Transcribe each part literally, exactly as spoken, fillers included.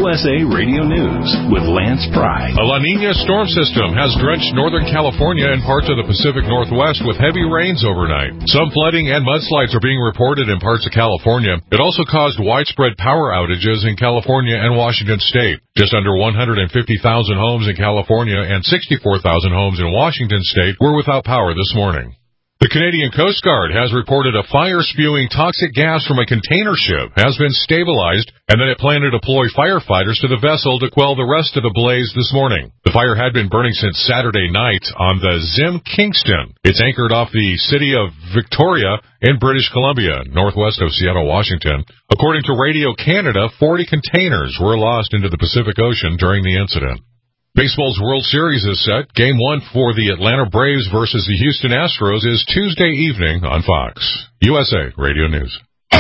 U S A Radio News with Lance Pry. A La Nina storm system has drenched northern California and parts of the Pacific Northwest with heavy rains overnight. Some flooding and mudslides are being reported in parts of California. It also caused widespread power outages in California and Washington State. Just under one hundred fifty thousand homes in California and sixty-four thousand homes in Washington State were without power this morning. The Canadian Coast Guard has reported a fire-spewing toxic gas from a container ship has been stabilized, and that it planned to deploy firefighters to the vessel to quell the rest of the blaze this morning. The fire had been burning since Saturday night on the Zim Kingston. It's anchored off the city of Victoria in British Columbia, northwest of Seattle, Washington. According to Radio Canada, forty containers were lost into the Pacific Ocean during the incident. Baseball's World Series is set. Game one for the Atlanta Braves versus the Houston Astros is Tuesday evening on Fox. U S A Radio News.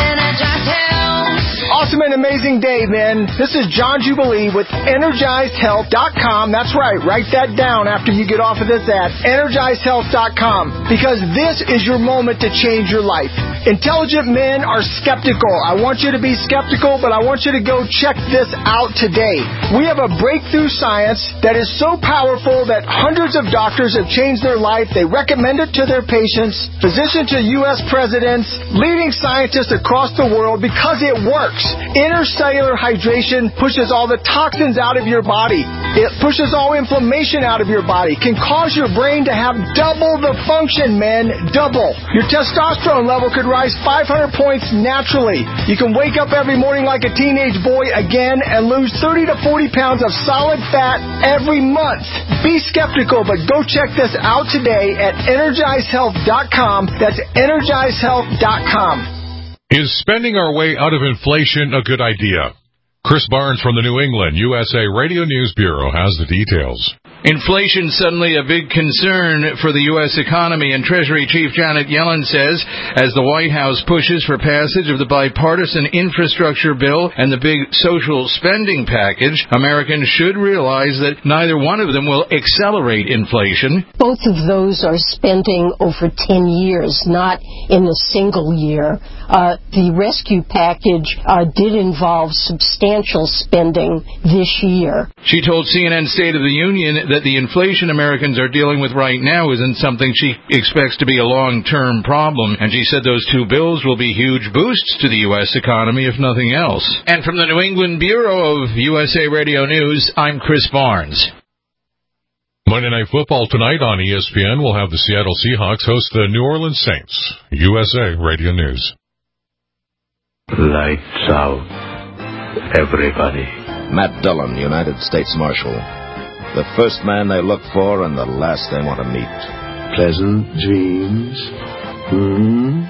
Awesome and amazing day, man. This is John Jubilee with Energized Health dot com. That's right. Write that down after you get off of this ad. Energized Health dot com. Because this is your moment to change your life. Intelligent men are skeptical. I want you to be skeptical, but I want you to go check this out today. We have a breakthrough science that is so powerful that hundreds of doctors have changed their life. They recommend it to their patients, physicians to U S presidents, leading scientists across the world because it works. Intercellular hydration pushes all the toxins out of your body. It pushes all inflammation out of your body. Can cause your brain to have double the function, man. Double. Your testosterone level could rise five hundred points naturally. You can wake up every morning like a teenage boy again and lose thirty to forty pounds of solid fat every month. Be skeptical, but go check this out today at Energized Health dot com. That's Energized Health dot com. Is spending our way out of inflation a good idea? Chris Barnes from the New England U S A Radio News Bureau has the details. Inflation suddenly a big concern for the U S economy, and Treasury Chief Janet Yellen says as the White House pushes for passage of the bipartisan infrastructure bill and the big social spending package, Americans should realize that neither one of them will accelerate inflation. Both of those are spending over ten years, not in a single year. Uh, the rescue package uh, did involve substantial spending this year. She told C N N State of the Union that the inflation Americans are dealing with right now isn't something she expects to be a long-term problem, and she said those two bills will be huge boosts to the U S economy, if nothing else. And from the New England Bureau of U S A Radio News, I'm Chris Barnes. Monday Night Football tonight on E S P N will have the Seattle Seahawks host the New Orleans Saints. U S A Radio News. Lights out, everybody. Matt Dillon, United States Marshal. The first man they look for and the last they want to meet. Pleasant dreams. Hmm?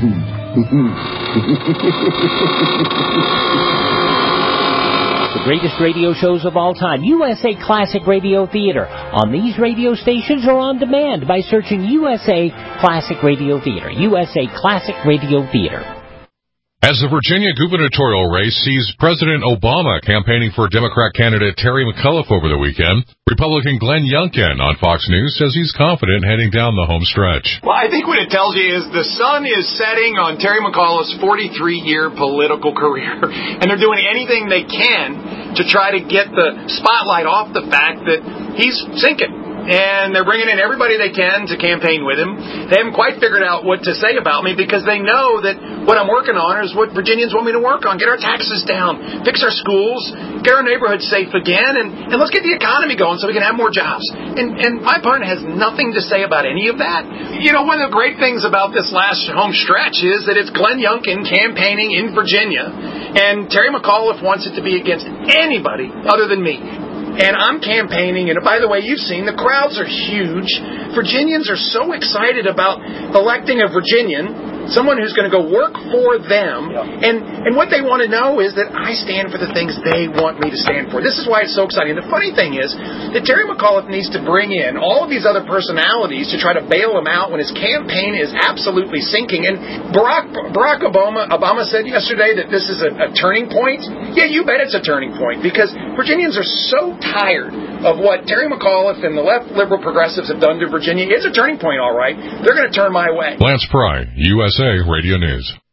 The greatest radio shows of all time, U S A Classic Radio Theater, on these radio stations or on demand by searching U S A Classic Radio Theater. U S A Classic Radio Theater. As the Virginia gubernatorial race sees President Obama campaigning for Democrat candidate Terry McAuliffe over the weekend, Republican Glenn Youngkin on Fox News says he's confident heading down the home stretch. Well, I think what it tells you is the sun is setting on Terry McAuliffe's forty-three-year political career, and they're doing anything they can to try to get the spotlight off the fact that he's sinking. And they're bringing in everybody they can to campaign with him. They haven't quite figured out what to say about me because they know that what I'm working on is what Virginians want me to work on. Get our taxes down, fix our schools, get our neighborhoods safe again, and, and let's get the economy going so we can have more jobs. And, and my partner has nothing to say about any of that. You know, one of the great things about this last home stretch is that it's Glenn Youngkin campaigning in Virginia, and Terry McAuliffe wants it to be against anybody other than me. And I'm campaigning, and by the way, you've seen, the crowds are huge. Virginians are so excited about electing a Virginian, someone who's going to go work for them. Yeah. And, and what they want to know is that I stand for the things they want me to stand for. This is why it's so exciting. The funny thing is that Terry McAuliffe needs to bring in all of these other personalities to try to bail him out when his campaign is absolutely sinking. And Barack, Barack Obama, Obama said yesterday that this is a, a turning point. Yeah, you bet it's a turning point, because Virginians are so tired of what Terry McAuliffe and the left liberal progressives have done to Virginia. It's a turning point, all right. They're going to turn my way. Lance Pry, U S A Radio News.